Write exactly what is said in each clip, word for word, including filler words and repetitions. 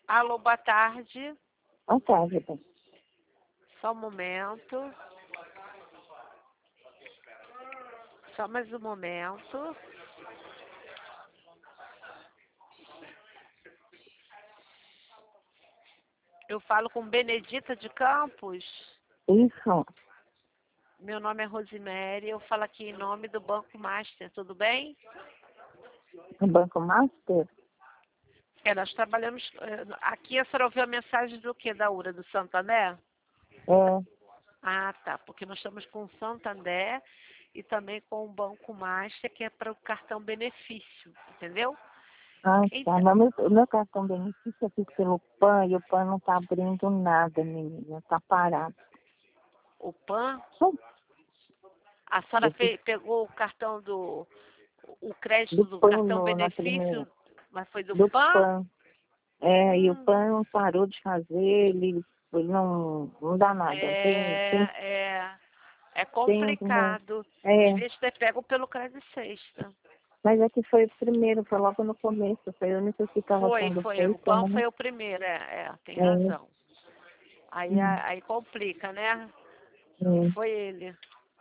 Alô, boa tarde. Boa tarde, bem. Só um momento. Só mais um momento. Eu falo com Benedita de Campos. Isso, Meu nome é Rosemary. Eu falo aqui em nome do Banco Master. Tudo bem? no Banco Master? É, nós trabalhamos... eh, Aqui a senhora ouviu a mensagem do quê? Da URA, do Santander? É. Ah, tá. Porque nós estamos com o Santander e também com o Banco Master, que é para o cartão benefício. Entendeu? Ah, tá. Então, Mas meu, o meu cartão benefício eu fiz pelo P A N e o P A N não tá abrindo nada, menina. Tá parado. o P A N... Hum, A senhora Eu fiz fe- pegou o cartão do... O crédito do do P A N cartão no- na primeira. benefício, mas foi do Do P A N? P A N. É, e o Hum, P A N parou de fazer, ele, ele não, não dá nada. Tem, é, tem, é, é tem uma. complicado. É, Devia ter pego pelo crédito sexta. mas é que foi o primeiro, foi logo no começo, foi a única que estava Foi, sendo foi. O feita, P A N né? foi o primeiro, é, é, tem É, razão. Aí, hum, a- aí complica, né? hum, Foi ele.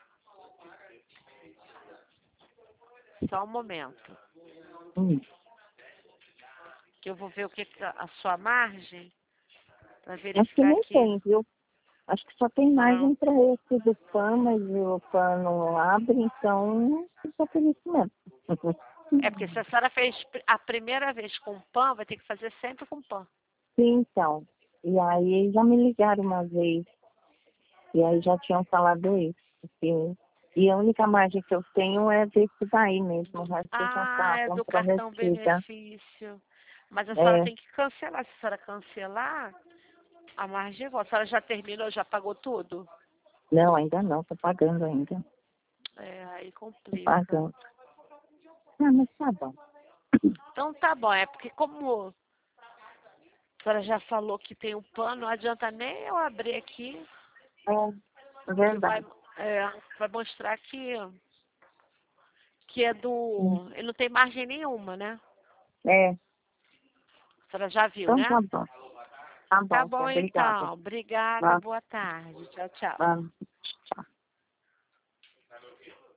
Só um momento. hum. Que eu vou ver o que que a a sua margem, para Acho que verificar nem aqui. tem, viu? Acho que só tem Ah, margem para esse do P A N, mas o P A N não abre, então fica por isso mesmo. é porque se a senhora fez a primeira vez com P A N, vai ter que fazer sempre com P A N. Sim, então. E aí já me ligaram uma vez, e aí já tinham falado isso. Porque... E a única margem que eu tenho é desse daí mesmo, o resto já Ah, está é do cartão comprometida. benefício. Mas a senhora É, tem que cancelar. Se a senhora cancelar, a margem volta. A senhora já terminou, já pagou tudo? não, ainda não, tô pagando ainda. É, aí Tô complica. pagando. Ah, mas tá bom. Então tá bom, é porque como a senhora já falou que tem o P A N, não adianta nem eu abrir aqui, É, que vai, verdade. é, vai mostrar que, que é Hum. do... Ele não tem margem nenhuma, né? É, A senhora já viu, então tá né? bom. Tá Tá bom, bom obrigada. então. Obrigada, Vá, boa tarde. Tchau, tchau. vá. Tchau.